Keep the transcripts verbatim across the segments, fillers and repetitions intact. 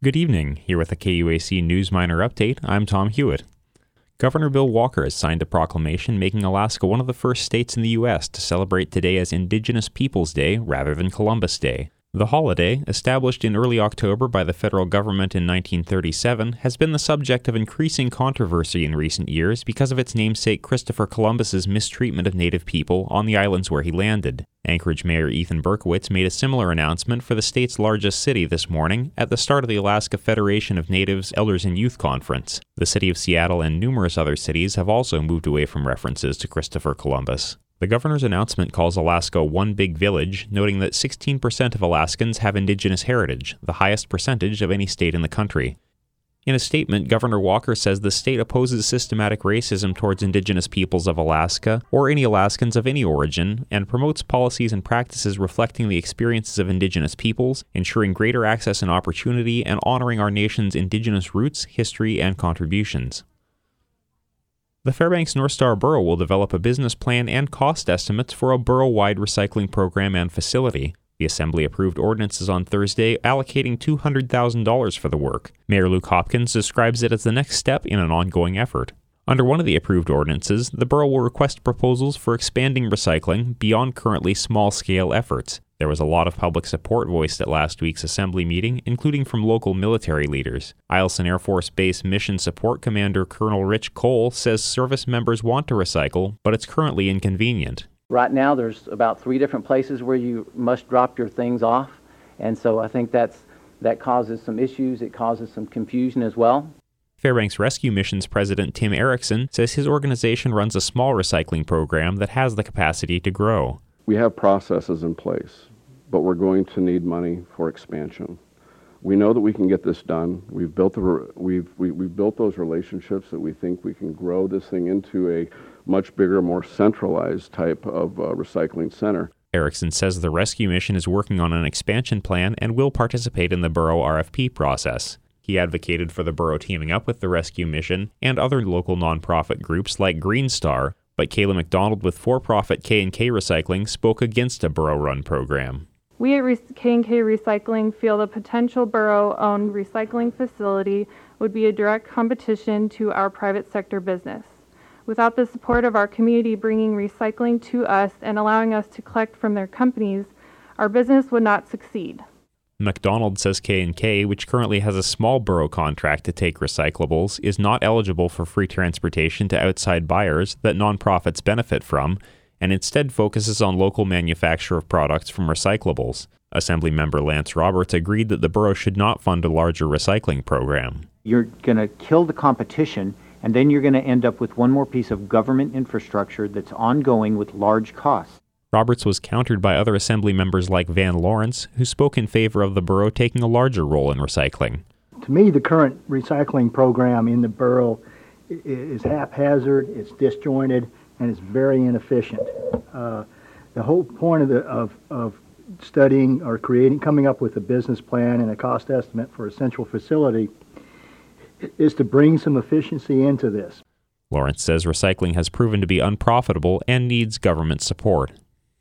Good evening. Here with a K U A C News Miner update, I'm Tom Hewitt. Governor Bill Walker has signed a proclamation making Alaska one of the first states in the U S to celebrate today as Indigenous Peoples Day rather than Columbus Day. The holiday, established in early October by the federal government in nineteen thirty-seven, has been the subject of increasing controversy in recent years because of its namesake Christopher Columbus's mistreatment of Native people on the islands where he landed. Anchorage Mayor Ethan Berkowitz made a similar announcement for the state's largest city this morning at the start of the Alaska Federation of Natives Elders and Youth Conference. The city of Seattle and numerous other cities have also moved away from references to Christopher Columbus. The governor's announcement calls Alaska one big village, noting that sixteen percent of Alaskans have Indigenous heritage, the highest percentage of any state in the country. In a statement, Governor Walker says the state opposes systematic racism towards Indigenous peoples of Alaska, or any Alaskans of any origin, and promotes policies and practices reflecting the experiences of Indigenous peoples, ensuring greater access and opportunity, and honoring our nation's Indigenous roots, history, and contributions. The Fairbanks North Star Borough will develop a business plan and cost estimates for a borough-wide recycling program and facility. The Assembly approved ordinances on Thursday allocating two hundred thousand dollars for the work. Mayor Luke Hopkins describes it as the next step in an ongoing effort. Under one of the approved ordinances, the borough will request proposals for expanding recycling beyond currently small-scale efforts. There was a lot of public support voiced at last week's Assembly meeting, including from local military leaders. Eielson Air Force Base Mission Support Commander Colonel Rich Cole says service members want to recycle, but it's currently inconvenient. Right now there's about three different places where you must drop your things off, and so I think that's that causes some issues. It causes some confusion as well. Fairbanks Rescue Mission's President Tim Erickson says his organization runs a small recycling program that has the capacity to grow. We have processes in place, but we're going to need money for expansion. We know that we can get this done. We've built the, we've we, we've built those relationships that we think we can grow this thing into a much bigger, more centralized type of uh, recycling center. Erickson says the rescue mission is working on an expansion plan and will participate in the borough R F P process. He advocated for the borough teaming up with the rescue mission and other local nonprofit groups like Green Star, but Kayla McDonald with for-profit K and K Recycling spoke against a borough-run program. We at K and K Recycling feel the potential borough-owned recycling facility would be a direct competition to our private sector business. Without the support of our community bringing recycling to us and allowing us to collect from their companies, our business would not succeed. McDonald says K and K, which currently has a small borough contract to take recyclables, is not eligible for free transportation to outside buyers that nonprofits benefit from, and instead focuses on local manufacture of products from recyclables. Assemblymember Lance Roberts agreed that the borough should not fund a larger recycling program. You're going to kill the competition, and then you're going to end up with one more piece of government infrastructure that's ongoing with large costs. Roberts was countered by other Assembly members like Van Lawrence, who spoke in favor of the borough taking a larger role in recycling. To me, the current recycling program in the borough is haphazard, it's disjointed, and it's very inefficient. Uh, the whole point of, the, of, of studying or creating, coming up with a business plan and a cost estimate for a central facility is to bring some efficiency into this. Lawrence says recycling has proven to be unprofitable and needs government support.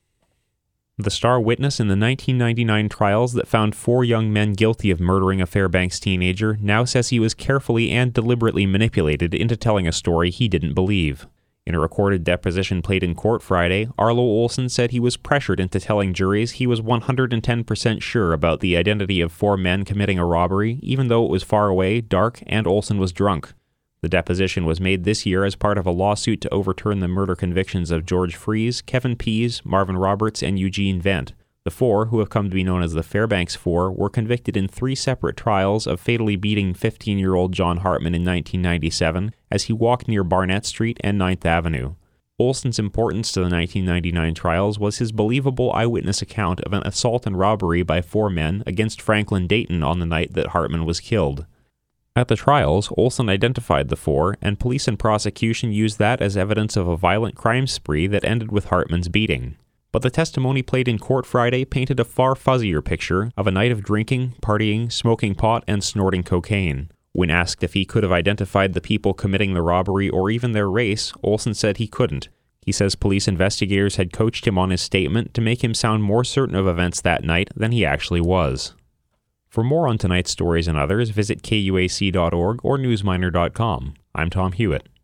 The star witness in the nineteen ninety-nine trials that found four young men guilty of murdering a Fairbanks teenager now says he was carefully and deliberately manipulated into telling a story he didn't believe. In a recorded deposition played in court Friday, Arlo Olson said he was pressured into telling juries he was one hundred ten percent sure about the identity of four men committing a robbery, even though it was far away, dark, and Olson was drunk. The deposition was made this year as part of a lawsuit to overturn the murder convictions of George Freese, Kevin Pease, Marvin Roberts, and Eugene Vent. The four, who have come to be known as the Fairbanks Four, were convicted in three separate trials of fatally beating fifteen-year-old John Hartman in nineteen ninety-seven as he walked near Barnett Street and ninth Avenue. Olson's importance to the nineteen ninety-nine trials was his believable eyewitness account of an assault and robbery by four men against Franklin Dayton on the night that Hartman was killed. At the trials, Olson identified the four, and police and prosecution used that as evidence of a violent crime spree that ended with Hartman's beating. But the testimony played in court Friday painted a far fuzzier picture of a night of drinking, partying, smoking pot, and snorting cocaine. When asked if he could have identified the people committing the robbery or even their race, Olson said he couldn't. He says police investigators had coached him on his statement to make him sound more certain of events that night than he actually was. For more on tonight's stories and others, visit K U A C dot org or newsminer dot com. I'm Tom Hewitt.